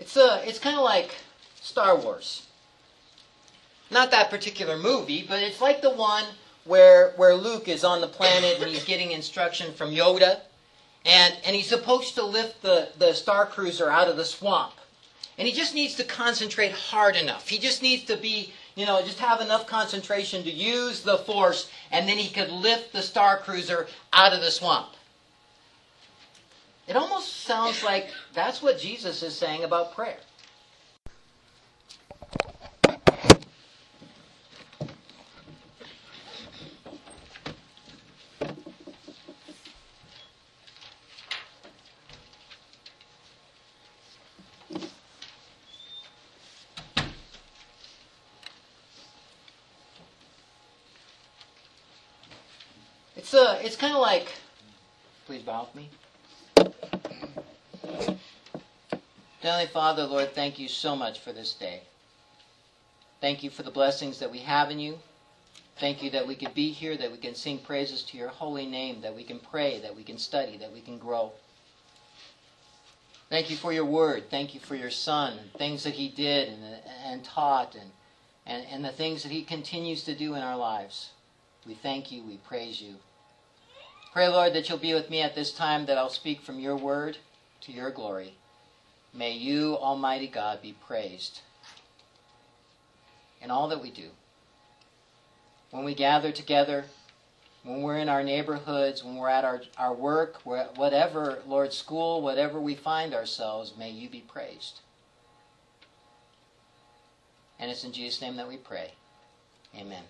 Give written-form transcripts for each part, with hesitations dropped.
It's kind of like Star Wars. Not that particular movie, but it's like the one where Luke is on the planet and he's getting instruction from Yoda, and he's supposed to lift the Star Cruiser out of the swamp. And he just needs to concentrate hard enough. He just needs to be, just have enough concentration to use the Force, and then he could lift the Star Cruiser out of the swamp. It almost sounds like that's what Jesus is saying about prayer. It's kind of like, please bow with me. Heavenly Father, Lord, thank you so much for this day. Thank you for the blessings that we have in you. Thank you that we could be here, that we can sing praises to your holy name, that we can pray, that we can study, that we can grow. Thank you for your word. Thank you for your Son, and things that he did and taught, and the things that he continues to do in our lives. We thank you. We praise you. Pray, Lord, that you'll be with me at this time, that I'll speak from your word to your glory. May you, Almighty God, be praised in all that we do. When we gather together, when we're in our neighborhoods, when we're at our work, whatever, Lord, school, whatever we find ourselves, may you be praised. And it's in Jesus' name that we pray. Amen.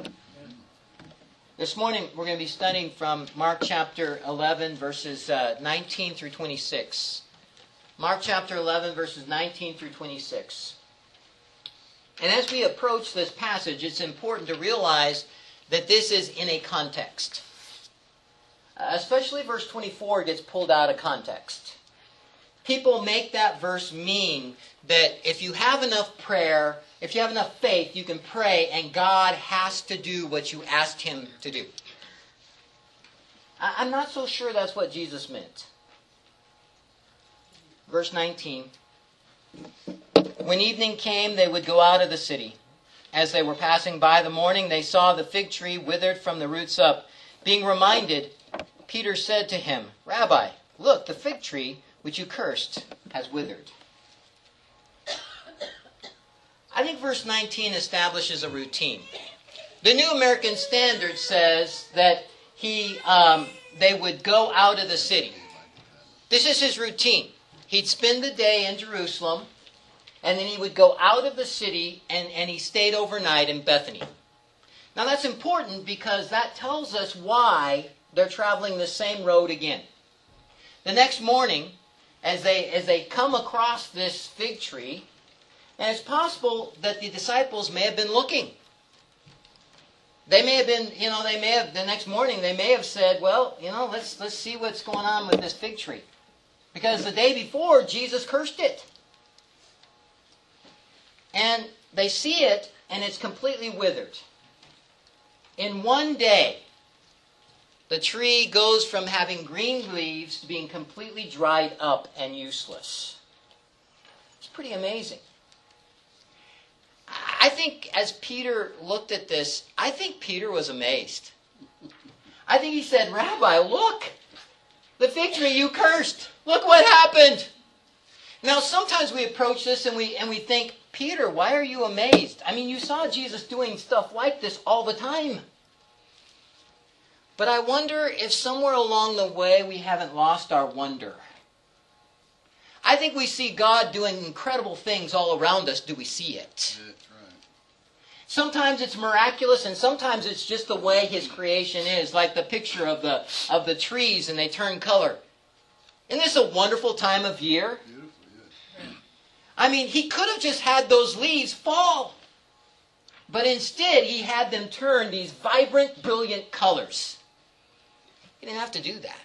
This morning, we're going to be studying from Mark chapter 11, verses 19 through 26. Mark chapter 11, verses 19 through 26. And as we approach this passage, it's important to realize that this is in a context. Especially verse 24 gets pulled out of context. People make that verse mean that if you have enough prayer, if you have enough faith, you can pray and God has to do what you asked him to do. I'm not so sure that's what Jesus meant. Verse 19. When evening came, they would go out of the city. As they were passing by the morning, they saw the fig tree withered from the roots up. Being reminded, Peter said to him, Rabbi, look, the fig tree which you cursed has withered. I think verse 19 establishes a routine. The New American Standard says that they would go out of the city. This is his routine. He'd spend the day in Jerusalem, and then he would go out of the city, and he stayed overnight in Bethany. Now that's important because that tells us why they're traveling the same road again. The next morning, as they come across this fig tree, and it's possible that the disciples may have been looking. They may have been, the next morning they may have said, well, let's see what's going on with this fig tree. Because the day before, Jesus cursed it. And they see it, and it's completely withered. In one day, the tree goes from having green leaves to being completely dried up and useless. It's pretty amazing. I think as Peter looked at this, I think Peter was amazed. I think he said, Rabbi, look, the fig tree you cursed. Look what happened. Now, sometimes we approach this and we think, Peter, why are you amazed? I mean, you saw Jesus doing stuff like this all the time. But I wonder if somewhere along the way we haven't lost our wonder. I think we see God doing incredible things all around us. Do we see it? That's right. Sometimes it's miraculous, and sometimes it's just the way his creation is, like the picture of the trees, and they turn color. Isn't this a wonderful time of year? Beautiful, yes. I mean, he could have just had those leaves fall. But instead, he had them turn these vibrant, brilliant colors. He didn't have to do that.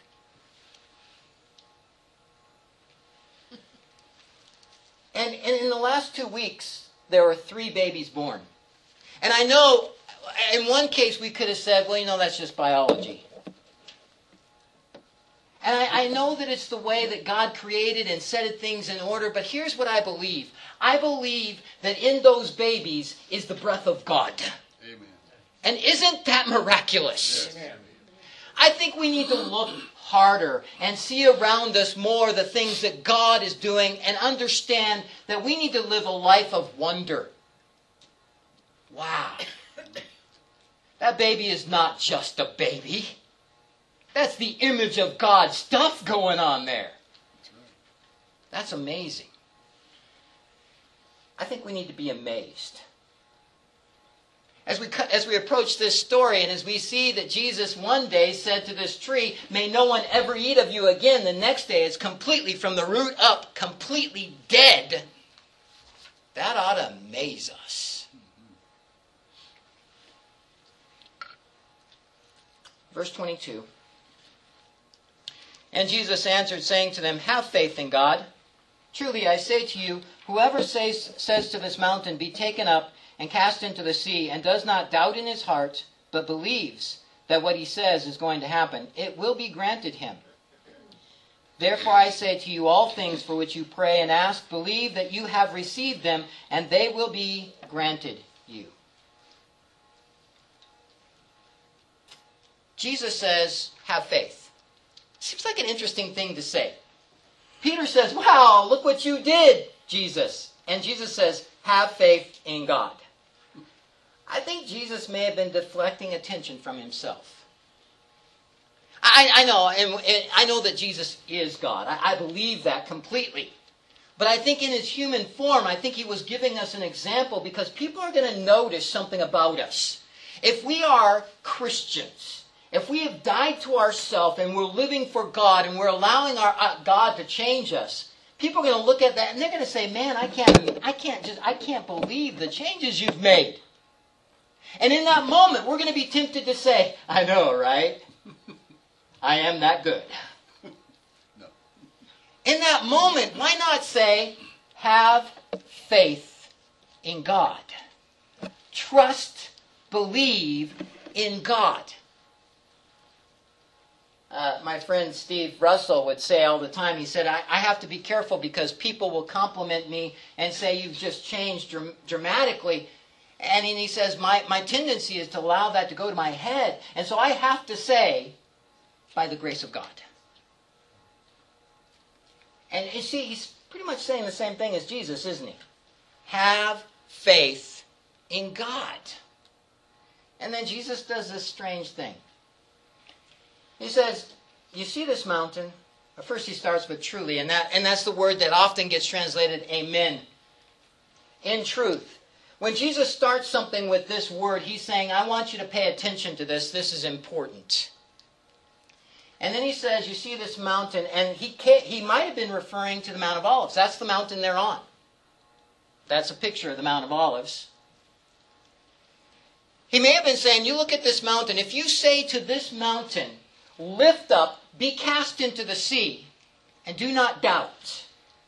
And in the last 2 weeks, there were 3 babies born. And I know, in one case, we could have said, well, that's just biology. And I know that it's the way that God created and set things in order, but here's what I believe. I believe that in those babies is the breath of God. Amen. And isn't that miraculous? Yes. Amen. I think we need to look harder and see around us more the things that God is doing and understand that we need to live a life of wonder. Wow. That baby is not just a baby. That's the image of God stuff going on there. That's right. That's amazing. I think we need to be amazed. As we approach this story and as we see that Jesus one day said to this tree, "May no one ever eat of you again," the next day it's completely from the root up, completely dead. That ought to amaze us. Verse 22. And Jesus answered, saying to them, "Have faith in God. Truly I say to you, whoever says to this mountain, 'Be taken up and cast into the sea,' and does not doubt in his heart, but believes that what he says is going to happen, it will be granted him. Therefore I say to you, all things for which you pray and ask, believe that you have received them, and they will be granted you." Jesus says, have faith. Seems like an interesting thing to say. Peter says, "Wow, look what you did, Jesus." And Jesus says, have faith in God. I think Jesus may have been deflecting attention from himself. I know, and I know that Jesus is God. I believe that completely. But I think in his human form, I think he was giving us an example because people are going to notice something about us. If we are Christians, if we have died to ourselves and we're living for God and we're allowing our God to change us, people are going to look at that and they're going to say, "Man, I can't believe the changes you've made." And in that moment, we're going to be tempted to say, "I know, right? I am that good." No. In that moment, why not say, have faith in God. Trust, believe in God. My friend Steve Russell would say all the time, he said, I have to be careful because people will compliment me and say, "You've just changed dramatically." And he says, my tendency is to allow that to go to my head. And so I have to say, by the grace of God. And you see, he's pretty much saying the same thing as Jesus, isn't he? Have faith in God. And then Jesus does this strange thing. He says, you see this mountain? First he starts with truly, and that's the word that often gets translated amen. In truth. When Jesus starts something with this word, he's saying, I want you to pay attention to this. This is important. And then he says, you see this mountain, and he might have been referring to the Mount of Olives. That's the mountain they're on. That's a picture of the Mount of Olives. He may have been saying, you look at this mountain. If you say to this mountain, lift up, be cast into the sea, and do not doubt.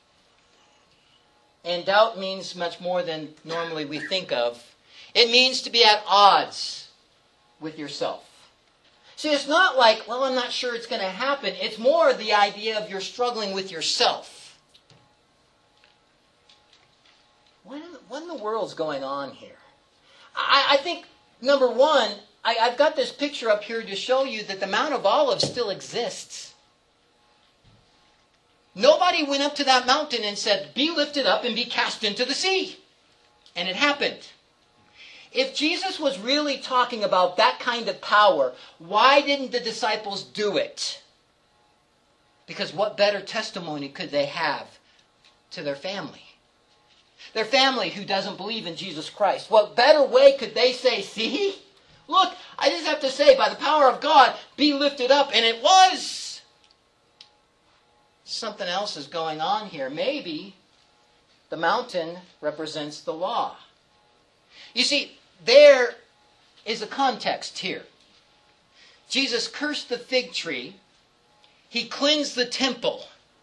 And doubt means much more than normally we think of. It means to be at odds with yourself. See, it's not like, well, I'm not sure it's going to happen. It's more the idea of you're struggling with yourself. What in the world's going on here? I think, number one, I've got this picture up here to show you that the Mount of Olives still exists. Nobody went up to that mountain and said, be lifted up and be cast into the sea. And it happened. If Jesus was really talking about that kind of power, why didn't the disciples do it? Because what better testimony could they have to their family? Their family who doesn't believe in Jesus Christ. What better way could they say, see? Look, I just have to say, by the power of God, be lifted up. And it was. Something else is going on here. Maybe the mountain represents the law. You see, there is a context here. Jesus cursed the fig tree. He cleansed the temple.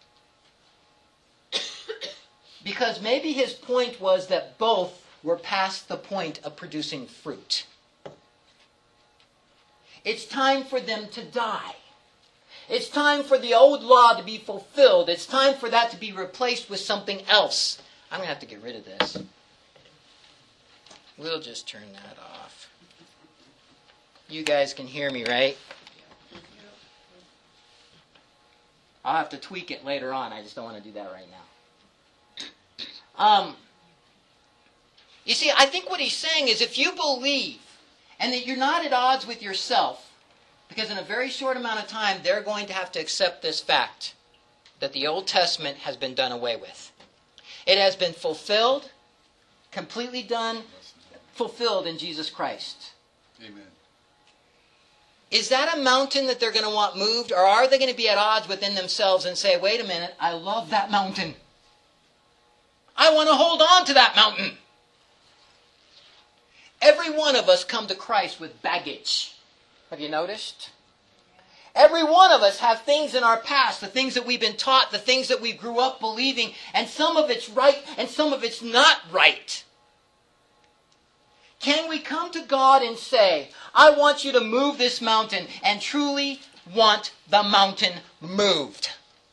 Because maybe his point was that both were past the point of producing fruit. It's time for them to die. It's time for the old law to be fulfilled. It's time for that to be replaced with something else. I'm going to have to get rid of this. We'll just turn that off. You guys can hear me, right? I'll have to tweak it later on. I just don't want to do that right now. You see, I think what he's saying is if you believe and that you're not at odds with yourself, because in a very short amount of time, they're going to have to accept this fact that the Old Testament has been done away with. It has been fulfilled, completely done, fulfilled in Jesus Christ. Amen. Is that a mountain that they're going to want moved, or are they going to be at odds within themselves and say, wait a minute, I love that mountain. I want to hold on to that mountain. Every one of us come to Christ with baggage. Have you noticed? Every one of us have things in our past, the things that we've been taught, the things that we grew up believing, and some of it's right and some of it's not right. Can we come to God and say, I want you to move this mountain, and truly want the mountain moved?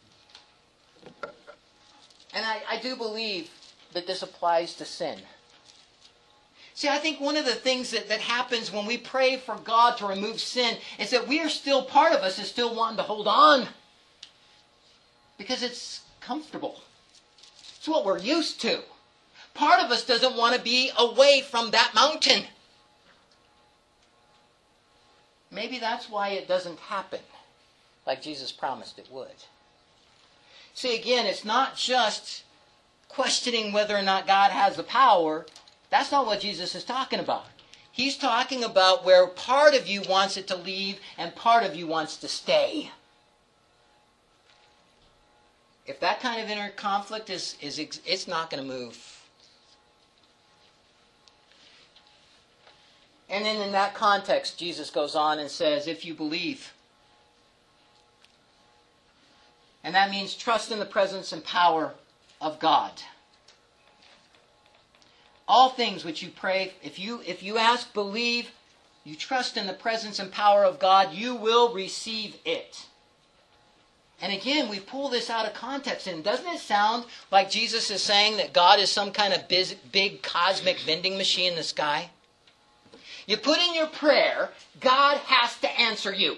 And I do believe that this applies to sin. See, I think one of the things that happens when we pray for God to remove sin is that we are still, part of us is still wanting to hold on. Because it's comfortable. It's what we're used to. Part of us doesn't want to be away from that mountain. Maybe that's why it doesn't happen like Jesus promised it would. See, again, it's not just questioning whether or not God has the power. That's not what Jesus is talking about. He's talking about where part of you wants it to leave and part of you wants to stay. If that kind of inner conflict it's not going to move. And then in that context, Jesus goes on and says, if you believe. And that means trust in the presence and power of God. All things which you pray, if you ask, believe, you trust in the presence and power of God, you will receive it. And again, we pull this out of context. And doesn't it sound like Jesus is saying that God is some kind of big cosmic vending machine in the sky? You put in your prayer, God has to answer you.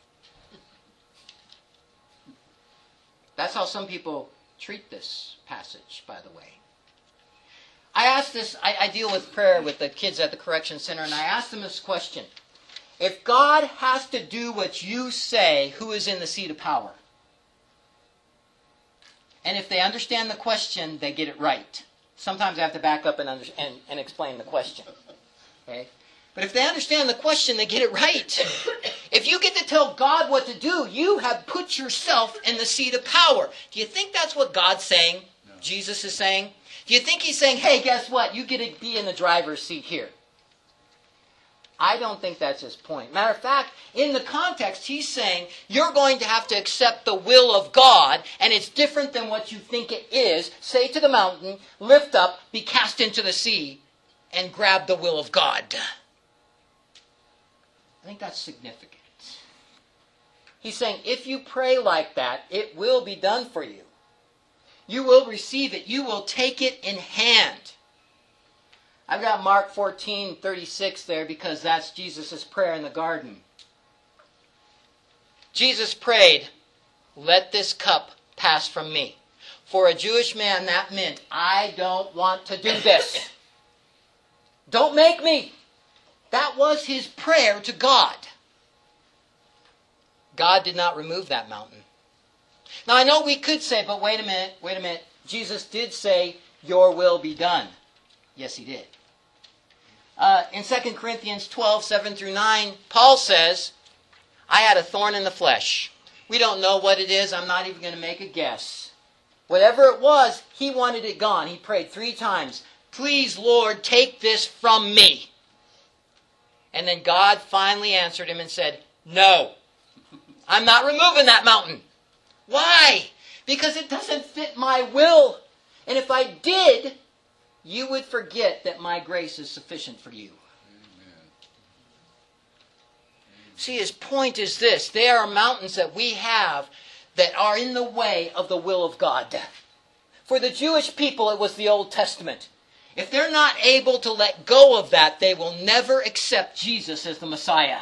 That's how some people treat this passage, by the way. I deal with prayer with the kids at the Correction Center, and I ask them this question. If God has to do what you say, who is in the seat of power? And if they understand the question, they get it right. Sometimes I have to back up and explain the question. Okay? But if they understand the question, they get it right. If you get to tell God what to do, you have put yourself in the seat of power. Do you think that's what God's saying? No. Jesus is saying? Do you think he's saying, hey, guess what? You get to be in the driver's seat here. I don't think that's his point. Matter of fact, in the context, he's saying you're going to have to accept the will of God, and it's different than what you think it is. Say to the mountain, lift up, be cast into the sea, and grab the will of God. I think that's significant. He's saying if you pray like that, it will be done for you. You will receive it. You will take it in hand. I've got Mark 14:36 there because that's Jesus' prayer in the garden. Jesus prayed, let this cup pass from me. For a Jewish man, that meant, I don't want to do this. Don't make me. That was his prayer to God. God did not remove that mountain. Now I know we could say, but wait a minute. Jesus did say, your will be done. Yes, he did. In 2 Corinthians 12:7-9, Paul says, I had a thorn in the flesh. We don't know what it is. I'm not even going to make a guess. Whatever it was, he wanted it gone. He prayed 3 times. Please, Lord, take this from me. And then God finally answered him and said, no, I'm not removing that mountain. Why? Because it doesn't fit my will. And if I did, you would forget that my grace is sufficient for you. Amen. See, his point is this. There are mountains that we have that are in the way of the will of God. For the Jewish people, it was the Old Testament. If they're not able to let go of that, they will never accept Jesus as the Messiah.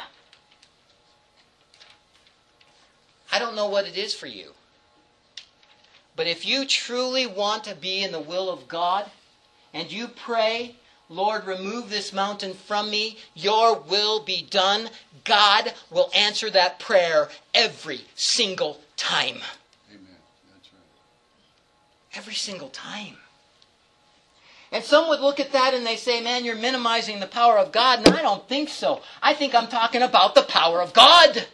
I don't know what it is for you. But if you truly want to be in the will of God, and you pray, Lord, remove this mountain from me, your will be done, God will answer that prayer every single time. Amen. That's right. Every single time. And some would look at that and they say, man, you're minimizing the power of God. And I don't think so. I think I'm talking about the power of God.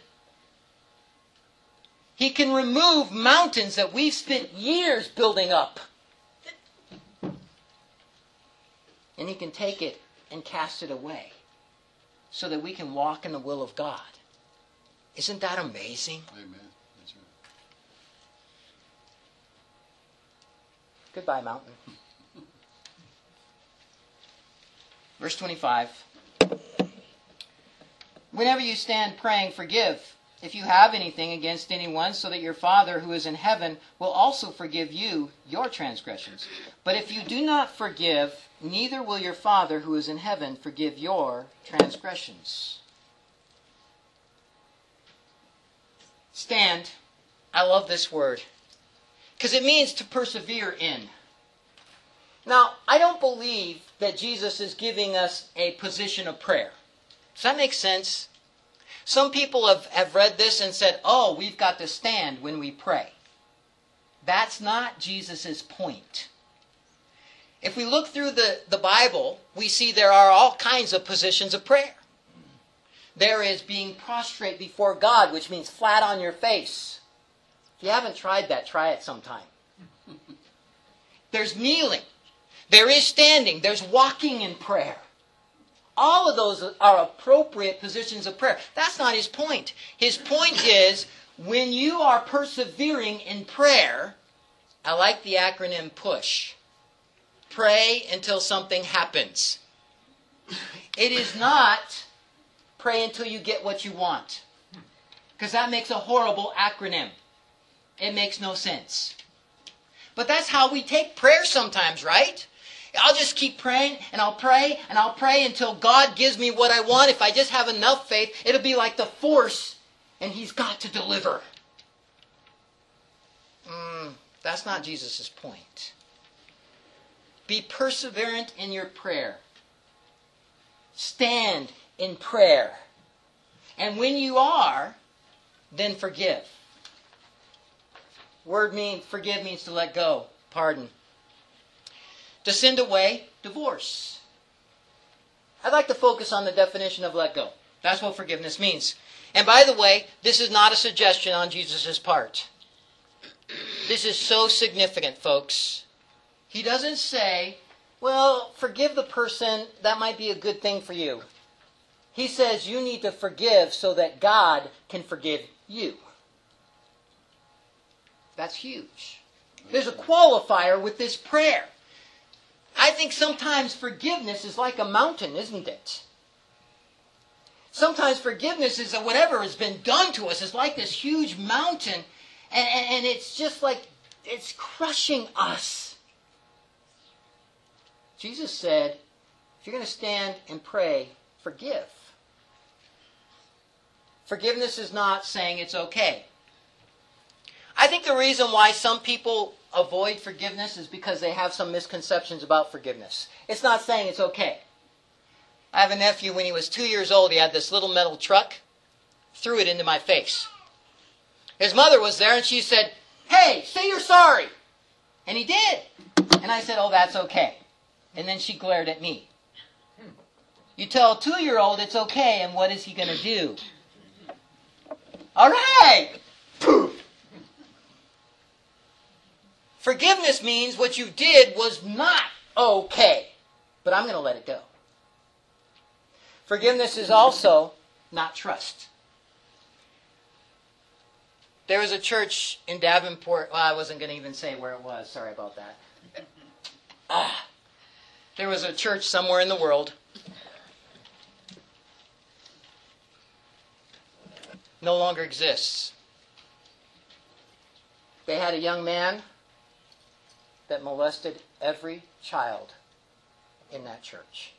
He can remove mountains that we've spent years building up. And He can take it and cast it away so that we can walk in the will of God. Isn't that amazing? Amen. That's right. Goodbye, mountain. Verse 25. Whenever you stand praying, forgive if you have anything against anyone, so that your Father who is in heaven will also forgive you your transgressions. But if you do not forgive, neither will your Father who is in heaven forgive your transgressions. Stand. I love this word, because it means to persevere in. Now, I don't believe that Jesus is giving us a position of prayer. Does that make sense? Some people have read this and said, oh, we've got to stand when we pray. That's not Jesus' point. If we look through the Bible, we see there are all kinds of positions of prayer. There is being prostrate before God, which means flat on your face. If you haven't tried that, try it sometime. There's kneeling. There is standing. There's walking in prayer. All of those are appropriate positions of prayer. That's not his point. His point is, when you are persevering in prayer, I like the acronym PUSH. Pray until something happens. It is not pray until you get what you want. Because that makes a horrible acronym. It makes no sense. But that's how we take prayer sometimes, right? I'll just keep praying, and I'll pray, and I'll pray until God gives me what I want. If I just have enough faith, it'll be like the Force, and He's got to deliver. That's not Jesus' point. Be perseverant in your prayer. Stand in prayer. And when you are, then forgive. Forgive means to let go, pardon. To send away, divorce. I'd like to focus on the definition of let go. That's what forgiveness means. And by the way, this is not a suggestion on Jesus' part. This is so significant, folks. He doesn't say, well, forgive the person, that might be a good thing for you. He says you need to forgive so that God can forgive you. That's huge. There's a qualifier with this prayer. I think sometimes forgiveness is like a mountain, isn't it? Sometimes forgiveness is that whatever has been done to us is like this huge mountain, and it's just like it's crushing us. Jesus said, if you're going to stand and pray, forgive. Forgiveness is not saying it's okay. I think the reason why some people avoid forgiveness is because they have some misconceptions about forgiveness. It's not saying it's okay. I have a nephew, when he was 2 years old, he had this little metal truck, threw it into my face. His mother was there and she said, hey, say you're sorry. And he did. And I said, oh, that's okay. And then she glared at me. You tell a 2-year-old it's okay, and what is he going to do? All right. Poof. Forgiveness means what you did was not okay, but I'm going to let it go. Forgiveness is also not trust. There was a church in Davenport. Well, I wasn't going to even say where it was. Sorry about that. There was a church somewhere in the world. no longer exists. They had a young man that molested every child in that church.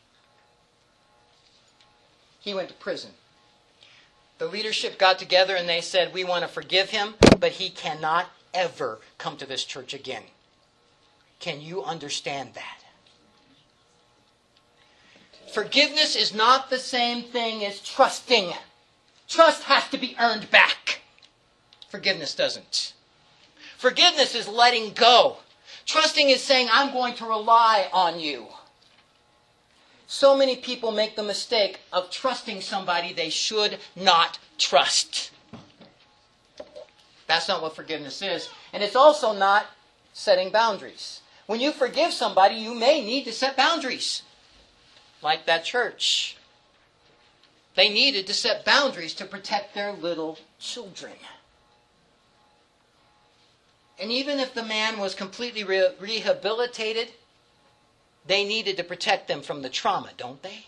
He went to prison. The leadership got together and they said, we want to forgive him, but he cannot ever come to this church again. Can you understand that? Forgiveness is not the same thing as trusting. Trust has to be earned back. Forgiveness doesn't. Forgiveness is letting go. Trusting is saying, I'm going to rely on you. So many people make the mistake of trusting somebody they should not trust. That's not what forgiveness is. And it's also not setting boundaries. When you forgive somebody, you may need to set boundaries. Like that church. They needed to set boundaries to protect their little children. And even if the man was completely rehabilitated, they needed to protect them from the trauma, don't they?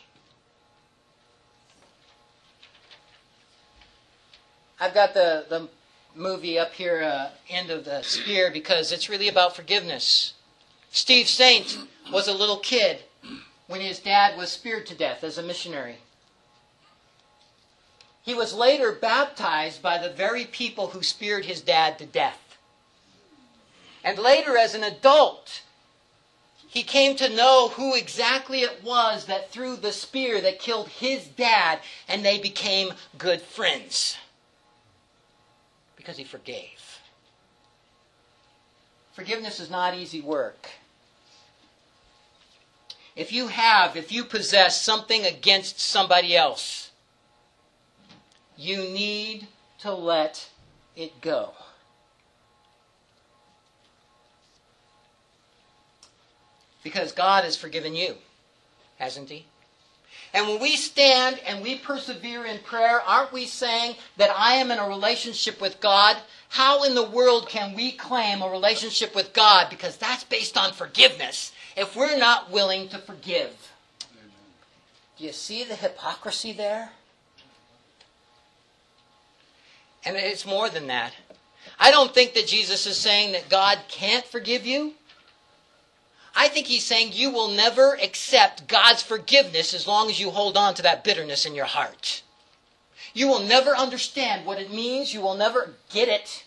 I've got the movie up here, End of the Spear, because it's really about forgiveness. Steve Saint was a little kid when his dad was speared to death as a missionary. He was later baptized by the very people who speared his dad to death. And later, as an adult, he came to know who exactly it was that threw the spear that killed his dad, and they became good friends. Because he forgave. Forgiveness is not easy work. If you possess something against somebody else, you need to let it go. Because God has forgiven you, hasn't He? And when we stand and we persevere in prayer, aren't we saying that I am in a relationship with God? How in the world can we claim a relationship with God? Because that's based on forgiveness, if we're not willing to forgive. Amen. Do you see the hypocrisy there? And it's more than that. I don't think that Jesus is saying that God can't forgive you. I think He's saying you will never accept God's forgiveness as long as you hold on to that bitterness in your heart. You will never understand what it means. You will never get it.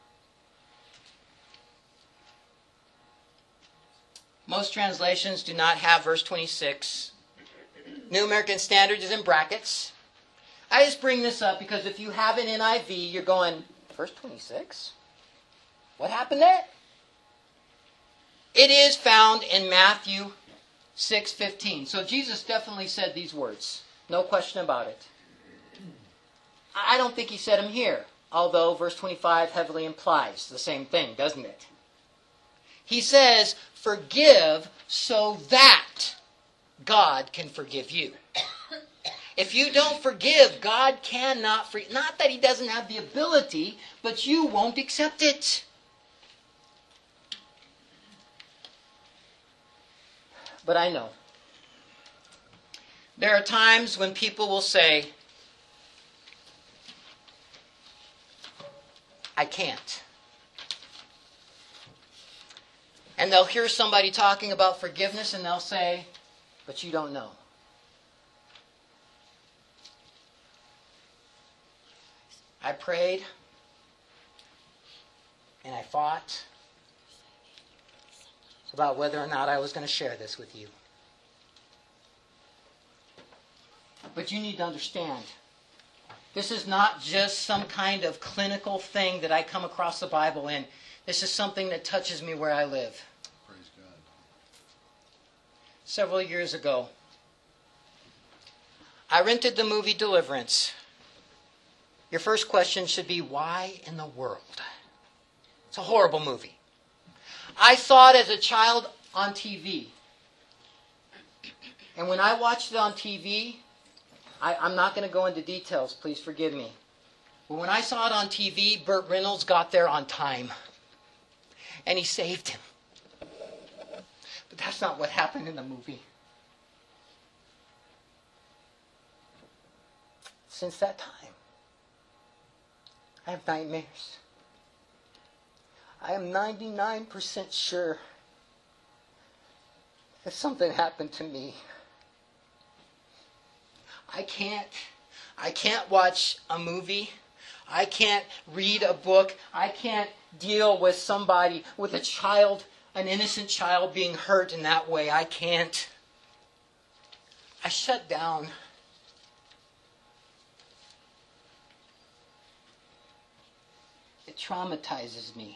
Most translations do not have verse 26. New American Standard is in brackets. I just bring this up because if you have an NIV, you're going, verse 26? What happened there? It is found in Matthew 6:15. So Jesus definitely said these words. No question about it. I don't think He said them here. Although verse 25 heavily implies the same thing, doesn't it? He says, forgive so that God can forgive you. If you don't forgive, God cannot forgive. Not that He doesn't have the ability, but you won't accept it. But I know. There are times when people will say, I can't. And they'll hear somebody talking about forgiveness and they'll say, but you don't know. I prayed and I fought about whether or not I was going to share this with you. But you need to understand, this is not just some kind of clinical thing that I come across the Bible in. This is something that touches me where I live. Praise God. Several years ago, I rented the movie Deliverance. Your first question should be, why in the world? It's a horrible movie. I saw it as a child on TV. And when I watched it on TV, I'm not going to go into details, please forgive me. But when I saw it on TV, Burt Reynolds got there on time. And he saved him. But that's not what happened in the movie. Since that time, I have nightmares. I am 99% sure that something happened to me. I can't watch a movie. I can't read a book. I can't deal with somebody, with a child, an innocent child being hurt in that way. I can't. I shut down. It traumatizes me.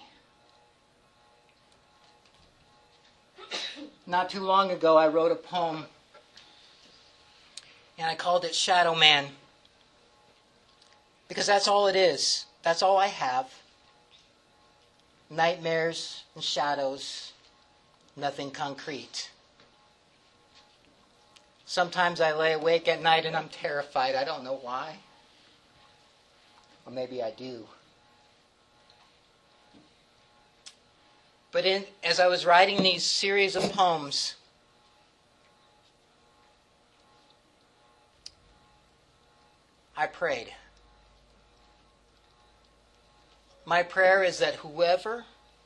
Not too long ago, I wrote a poem, and I called it Shadow Man. Because that's all it is. That's all I have. Nightmares and shadows, nothing concrete. Sometimes I lay awake at night and I'm terrified. I don't know why. Or maybe I do. But as I was writing these series of poems, I prayed. My prayer is that whoever,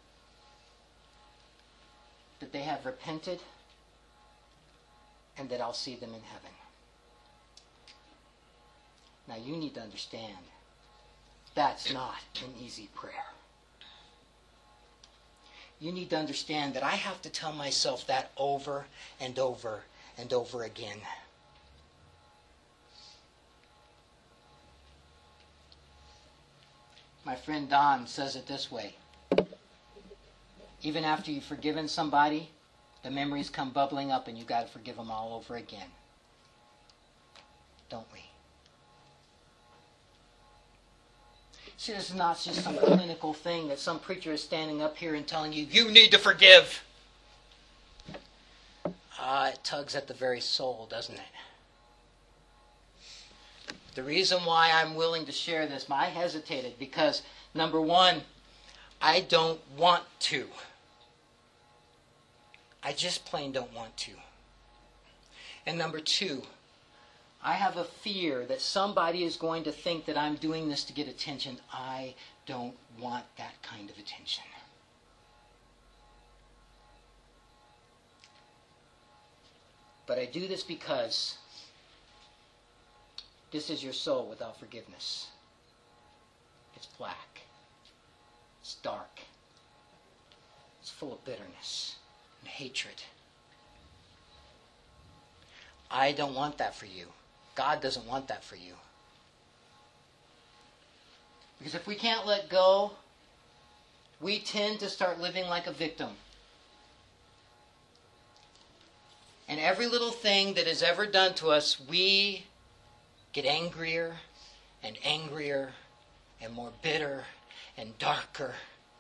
that they have repented and that I'll see them in heaven. Now you need to understand, that's not an easy prayer. You need to understand that I have to tell myself that over and over and over again. My friend Don says it this way. Even after you've forgiven somebody, the memories come bubbling up and you've got to forgive them all over again. Don't we? See, this is not just some clinical thing that some preacher is standing up here and telling you, you need to forgive. It tugs at the very soul, doesn't it? The reason why I'm willing to share this, I hesitated because, number one, I don't want to. I just plain don't want to. And number two, I have a fear that somebody is going to think that I'm doing this to get attention. I don't want that kind of attention. But I do this because this is your soul without forgiveness. It's black. It's dark. It's full of bitterness and hatred. I don't want that for you. God doesn't want that for you. Because if we can't let go, we tend to start living like a victim. And every little thing that is ever done to us, we get angrier and angrier and more bitter and darker.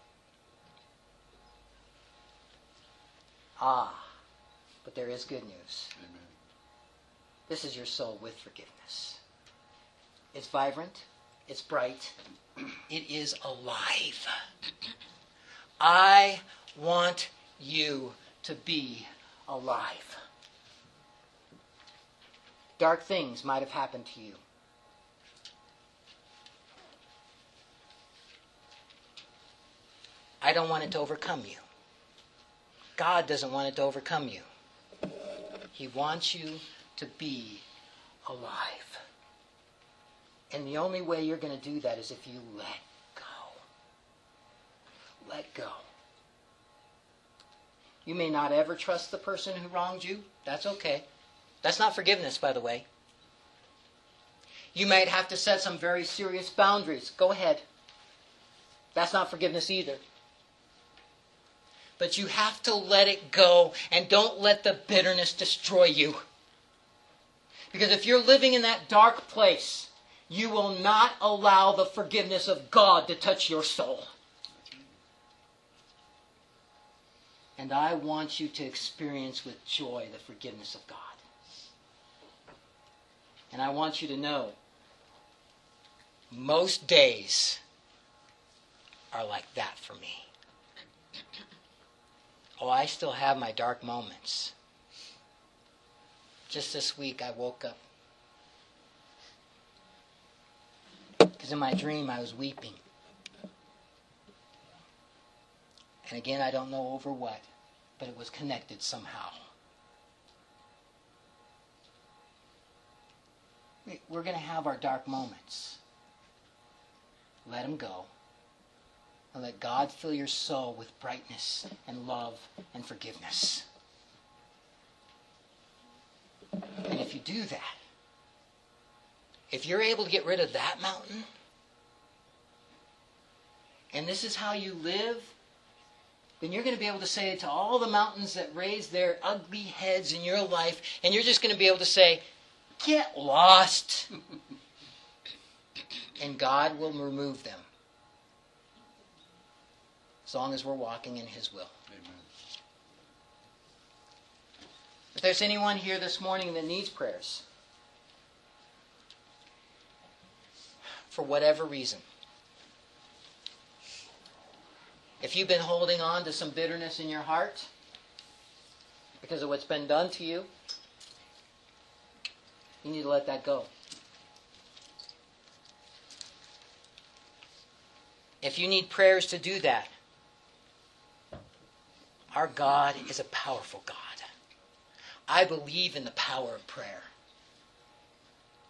But there is good news. Amen. This is your soul with forgiveness. It's vibrant. It's bright. It is alive. I want you to be alive. Dark things might have happened to you. I don't want it to overcome you. God doesn't want it to overcome you. He wants you to be alive. And the only way you're going to do that is if you let go. Let go. You may not ever trust the person who wronged you. That's okay. That's not forgiveness, by the way. You might have to set some very serious boundaries. Go ahead. That's not forgiveness either. But you have to let it go and don't let the bitterness destroy you. Because if you're living in that dark place, you will not allow the forgiveness of God to touch your soul. And I want you to experience with joy the forgiveness of God. And I want you to know, most days are like that for me. Oh, I still have my dark moments. Just this week I woke up. Because in my dream I was weeping. And again, I don't know over what, but it was connected somehow. We're going to have our dark moments. Let them go. And let God fill your soul with brightness and love and forgiveness. And if you do that, if you're able to get rid of that mountain, and this is how you live, then you're going to be able to say to all the mountains that raise their ugly heads in your life, and you're just going to be able to say, get lost. And God will remove them. As long as we're walking in His will. Amen. If there's anyone here this morning that needs prayers, for whatever reason, if you've been holding on to some bitterness in your heart because of what's been done to you, you need to let that go. If you need prayers to do that, our God is a powerful God. I believe in the power of prayer.